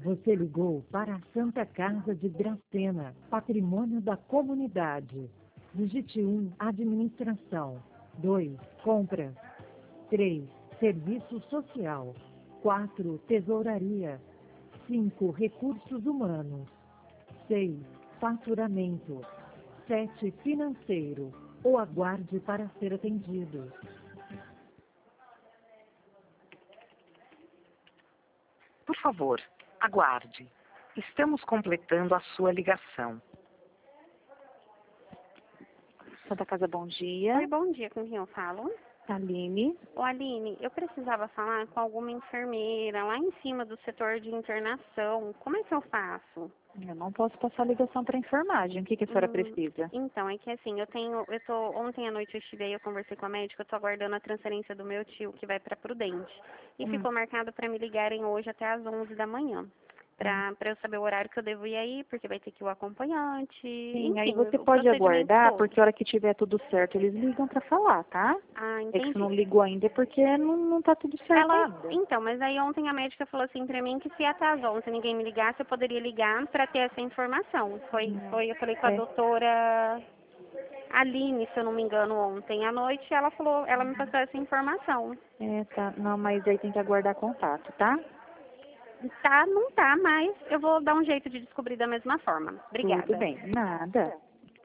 Você ligou para a Santa Casa de Dracena, patrimônio da comunidade. Digite 1, administração. 2, compras. 3, serviço social. 4, tesouraria. 5, recursos humanos. 6, faturamento. 7, financeiro. Ou aguarde para ser atendido. Por favor, aguarde. Estamos completando a sua ligação. Santa Casa, bom dia. Oi, bom dia, com quem eu falo? Aline. Ô, Aline, eu precisava falar com alguma enfermeira lá em cima do setor de internação. Como é que eu faço? Eu não posso passar ligação para enfermagem. O que a senhora precisa? Então, é que assim, ontem à noite eu estive aí, eu conversei com a médica, eu tô aguardando a transferência do meu tio, que vai para Prudente. E ficou marcado para me ligarem hoje até às 11 da manhã. Para eu saber o horário que eu devo ir aí, porque vai ter que ir o acompanhante. Sim, enfim, aí você o pode procedimento aguardar, todo. porque a hora que tiver tudo certo, eles ligam para falar, tá? Ah, É entendi. que se não ligou ainda é porque não tá tudo certo ainda. Então, mas aí ontem a médica falou assim pra mim que se até às 11 ninguém me ligasse, eu poderia ligar pra ter essa informação. Eu falei com a doutora Aline, se eu não me engano, ontem à noite, ela me passou essa informação. Tá. Não, mas aí tem que aguardar contato, tá? Tá, não tá, mas eu vou dar um jeito de descobrir da mesma forma. Obrigada. Tudo bem. Nada.